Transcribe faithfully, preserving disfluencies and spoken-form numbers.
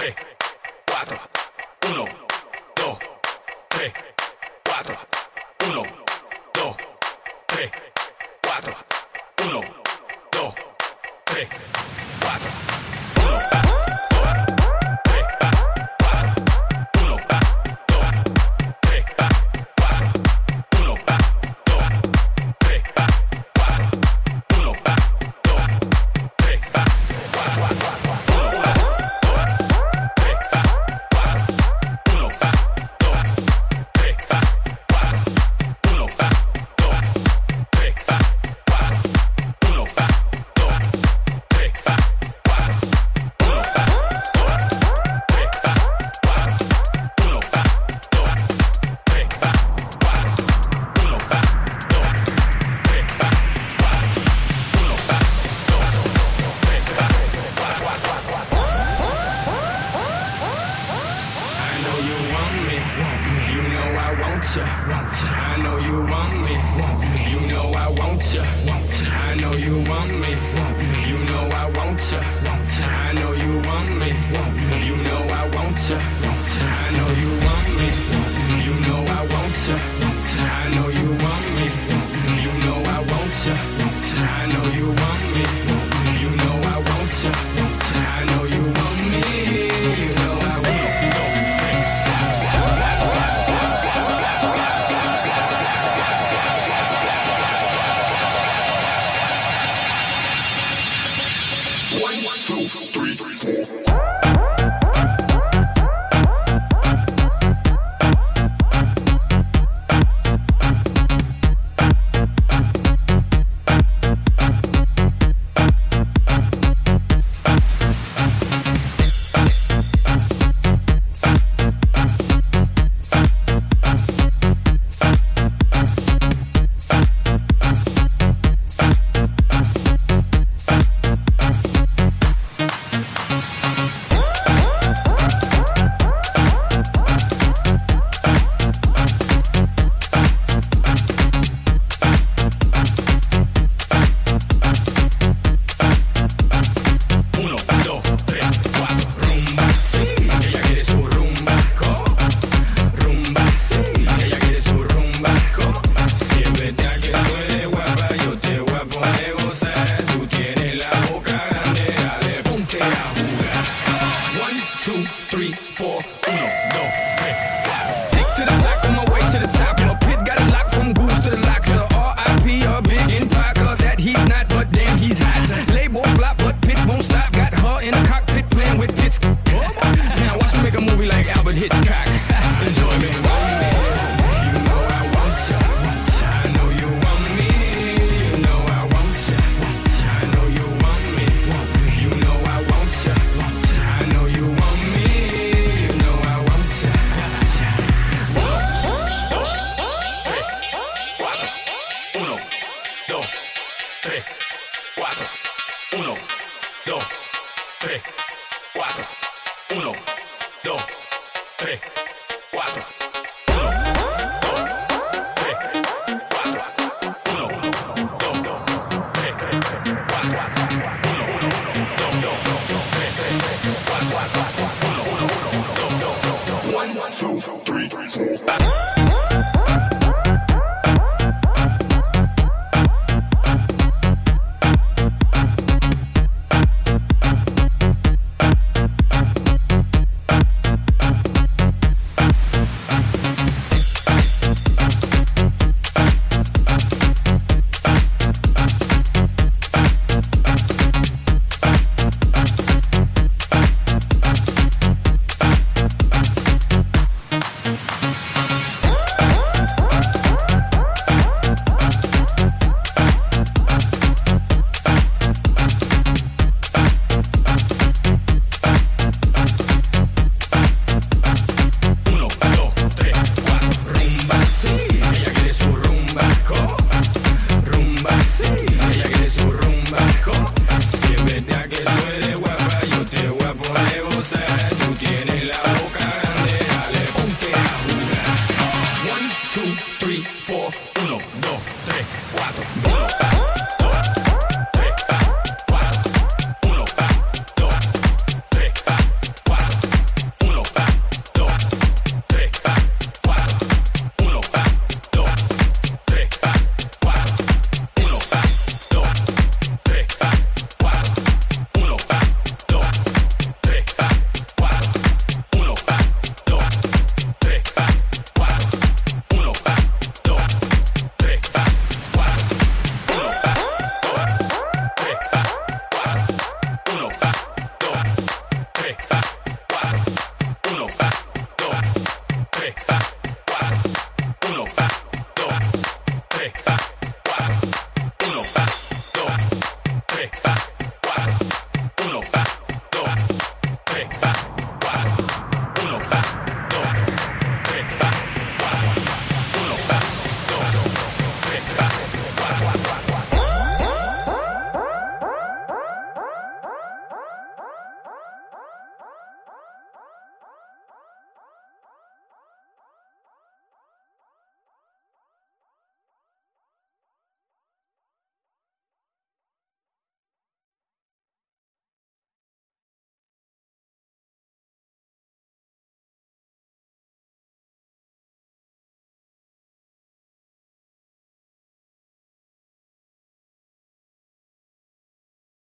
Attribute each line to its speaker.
Speaker 1: tres, cuatro, uno, dos, tres, cuatro, uno, dos, tres, cuatro, uno, dos, tres, cuatro. I know you want me, you know I want you. I know you want me, you know I want you. I know you want me, you know I want you. I know you want me, you know I want you. I know you want me, you know I want you. I know you want me, you know I want you. I know you want me, you know I want you. One, two, three, four. Two, three, four, uno, dos, tres, cuatro. Stick to the top, on my way to the top. My pit got a lock from goose to the lock. So R I P a big impact of that he's not, but damn he's hot. Label flop, but Pit won't stop. Got her in the cockpit playing with Pitts. Now watch me make a movie like Albert Hitchcock. Enjoy me. You know I want you. I know you want me. You know I want you. I know you want me. You know I want you. I know you want me. You know I want you. Uno, dos, tres, cuatro. Uno, dos, tres, cuatro. Uno, dos, tres.